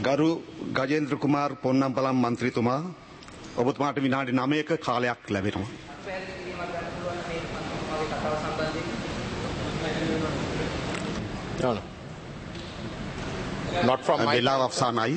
ගරු ගජේන්ද්‍ර කුමාර් පොන්නම්පලම් මන්ත්‍රීතුමා ඔබතුමාට විනාඩි 9ක කාලයක් ලැබෙනවා. No. Not from my වේලාව අවසానයි.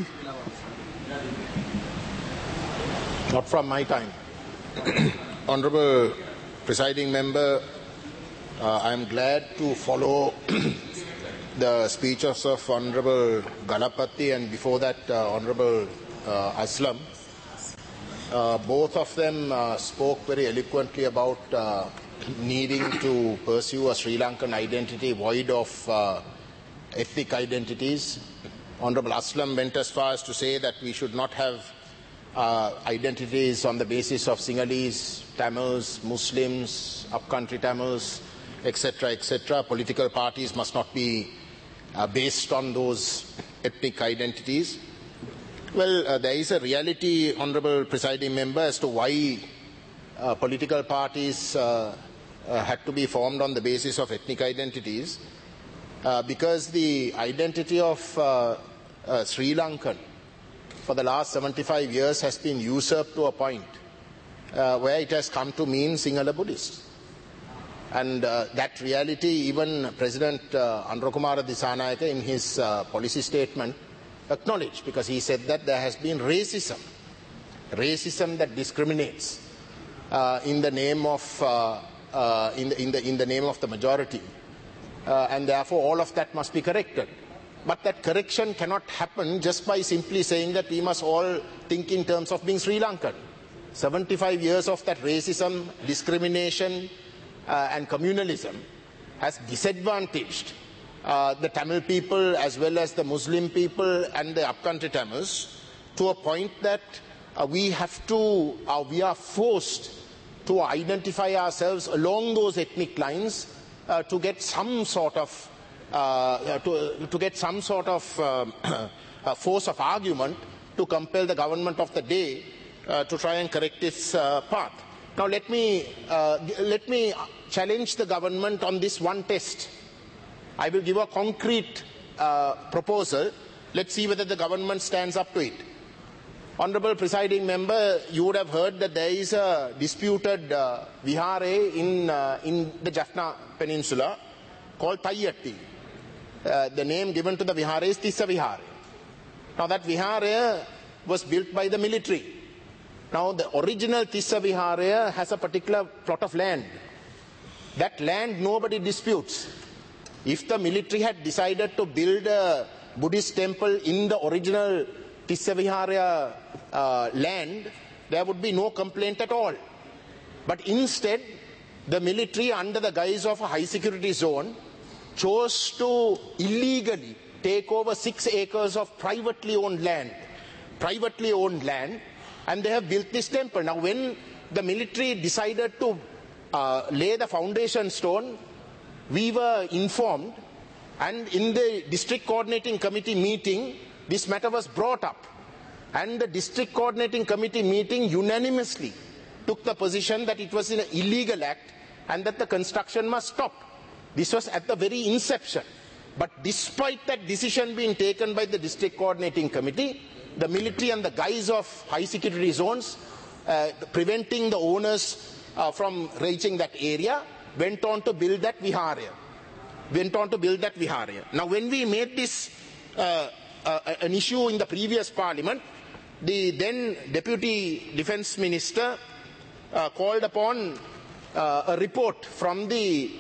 Not from my time. Honorable Presiding Member, I am glad to follow the speeches of Honorable Ganapati and before that Honorable Aslam. Both of them spoke very eloquently about needing to pursue a Sri Lankan identity void of ethnic identities. Honorable Aslam went as far as to say that we should not have identities on the basis of Sinhalese, Tamils, Muslims, upcountry Tamils, etc., etc. Political parties must not be based on those ethnic identities. Well, there is a reality, Honorable Presiding Member, as to why political parties had to be formed on the basis of ethnic identities. Because the identity of Sri Lankan for the last 75 years has been usurped to a point where it has come to mean Sinhala Buddhist. And that reality, even President Anurakumara Dissanayake in his policy statement acknowledged, because he said that there has been racism that discriminates in the name of in the name of the majority, and therefore all of that must be corrected. But that correction cannot happen just by simply saying that we must all think in terms of being Sri Lankan. 75 years of that racism, discrimination and communalism has disadvantaged the Tamil people as well as the Muslim people and the upcountry Tamils to a point that we are forced to identify ourselves along those ethnic lines to get some sort of force of argument to compel the government of the day to try and correct its path. Now let me challenge the government on this one test. I will give a concrete proposal. Let's see whether the government stands up to it. Honorable Presiding Member, you would have heard that there is a disputed vihare in the Jaffna Peninsula called Taiyatti. The name given to the vihare is Tissa Vihare. Now that vihare was built by the military. Now the original Tissa Vihare has a particular plot of land. That land nobody disputes. If the military had decided to build a Buddhist temple in the original Tissa Vihare land, there would be no complaint at all. But instead, the military, under the guise of a high security zone, chose to illegally take over 6 acres of privately owned land, and they have built this temple. Now when the military decided to lay the foundation stone, we were informed, and in the district coordinating committee meeting, this matter was brought up. And the district coordinating committee meeting unanimously took the position that it was an illegal act and that the construction must stop. This was at the very inception. But despite that decision being taken by the district coordinating committee, the military, and the guise of high security zones, preventing the owners from reaching that area, went on to build that vihare. Now when we made this an issue in the previous parliament, the then Deputy Defence Minister called upon a report from the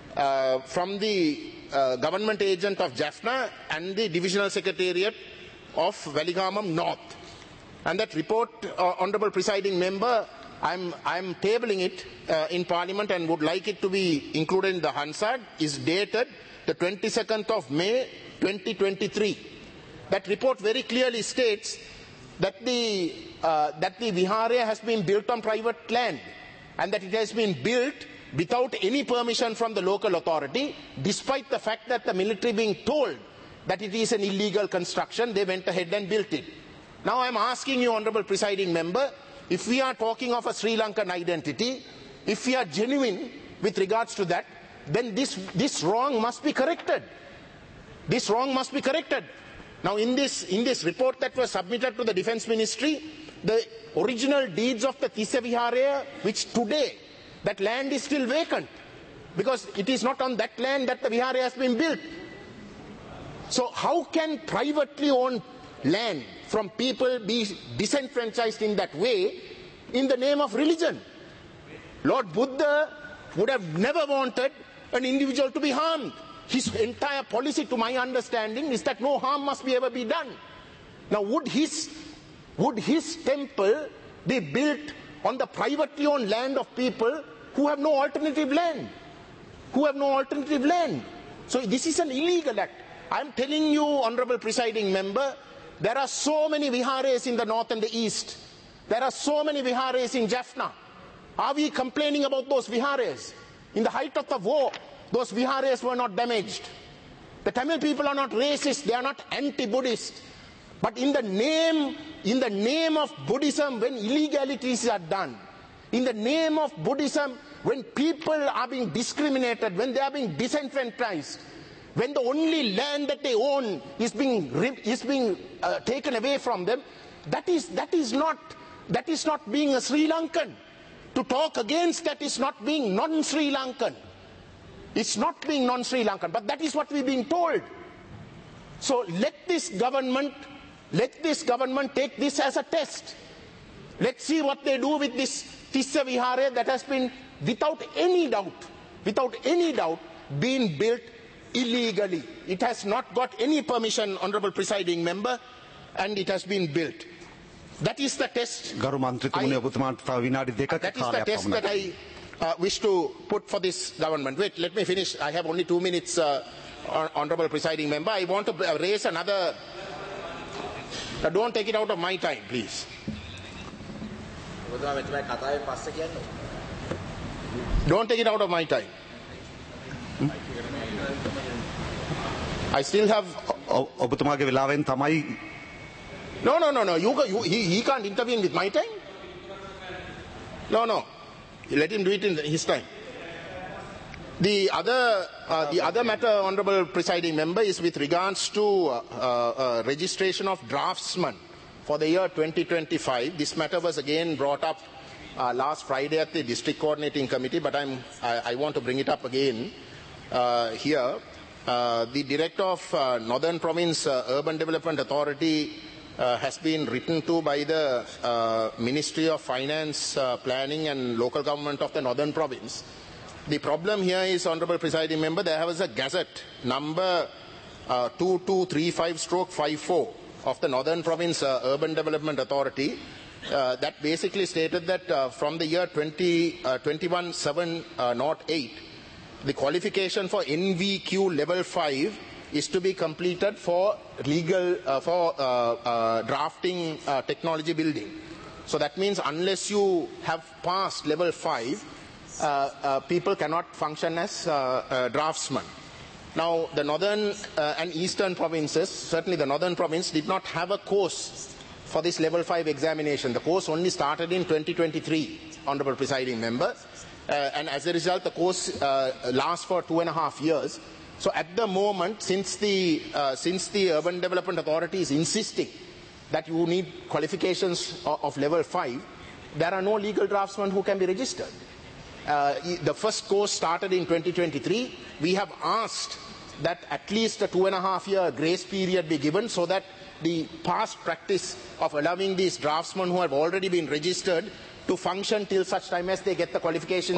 government agent of Jaffna and the Divisional Secretariat of Valigamam North. And that report, Honourable Presiding Member, I'm tabling it in Parliament and would like it to be included in the Hansard, is dated the 22nd of May 2023. That report very clearly states that the vihare has been built on private land and that it has been built without any permission from the local authority, despite the fact that the military being told that it is an illegal construction, they went ahead and built it. Now I am asking you, Honourable Presiding Member, if we are talking of a Sri Lankan identity, if we are genuine with regards to that, then this wrong must be corrected. Now in this report that was submitted to the Defence Ministry, the original deeds of the Tissa Viharaya, which today that land is still vacant, because it is not on that land that the Viharaya has been built. So how can privately owned land from people be disenfranchised in that way in the name of religion? Lord Buddha would have never wanted an individual to be harmed. His entire policy, to my understanding, is that no harm must be ever be done. Now would his temple be built on the privately owned land of people who have no alternative land? So this is an illegal act. I am telling you, Honourable Presiding Member, there are so many viharas in the north and the east. There are so many viharas in Jaffna. Are we complaining about those viharas? In the height of the war, those viharas were not damaged. The Tamil people are not racist, they are not anti-Buddhist. But in the name of Buddhism, when illegalities are done, in the name of Buddhism, when people are being discriminated, when they are being disenfranchised, when the only land that they own is being taken away from them, that is not being a Sri Lankan. To talk against that is not being non-Sri Lankan. It's not being non-Sri Lankan, but that is what we're being told. So let this government take this as a test. Let's see what they do with this Tissa Vihara that has been, without any doubt, been built illegally. It has not got any permission, Honourable Presiding Member, and it has been built. That is the test. That is the test that I wish to put for this government. Wait, let me finish. I have only 2 minutes, Honourable Presiding Member. I want to raise another. Don't take it out of my time, please. Don't take it out of my time. I still have. No. He can't intervene with my time. No. Let him do it in his time. The other matter, Honourable Presiding Member, is with regards to registration of draftsmen for the year 2025. This matter was again brought up last Friday at the District Coordinating Committee, but I want to bring it up again here. The Director of Northern Province Urban Development Authority has been written to by the Ministry of Finance, Planning and Local Government of the Northern Province. The problem here is, Honourable Presiding Member, there was a gazette number 2235/54 of the Northern Province Urban Development Authority that basically stated that from the year 21708, the qualification for NVQ level 5 is to be completed for legal drafting technology building. So that means unless you have passed level 5, people cannot function as draftsmen. Now the northern and eastern provinces, certainly the northern province, did not have a course for this level 5 examination. The course only started in 2023, Honourable Presiding Member, and as a result the course lasts for 2.5 years. So at the moment, since the Urban Development Authority is insisting that you need qualifications of level 5, there are no legal draftsmen who can be registered. The first course started in 2023. We have asked that at least a 2.5-year grace period be given so that the past practice of allowing these draftsmen who have already been registered to function till such time as they get the qualifications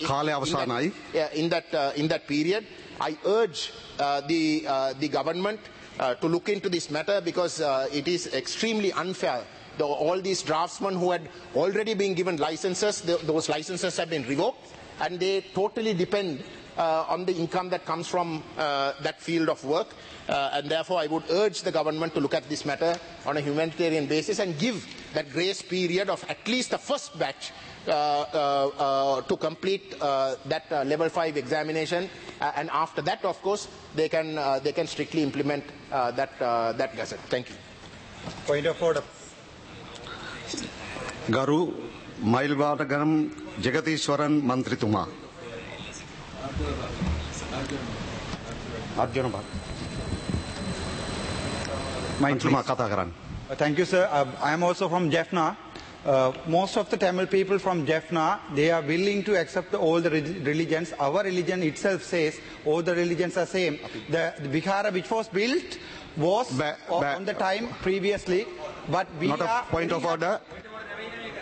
in that period. I urge the government to look into this matter, because it is extremely unfair. All these draftsmen who had already been given licenses, those licenses have been revoked, and they totally depend on the income that comes from that field of work. And therefore I would urge the government to look at this matter on a humanitarian basis and give that grace period of at least the first batch to complete that level 5 examination, and after that, of course, they can strictly implement that gazette. Thank you. Point of order. Garu Mailwatagaram Jagatishwaran Mantrituma. මන්ත්‍රීතුමා කතා කරන්න. Thank you, sir. I am also from Jaffna. Most of the Tamil people from Jaffna, they are willing to accept all the religions. Our religion itself says all the religions are same. The Vihara which was built was on the time previously, but we Not a are point of order.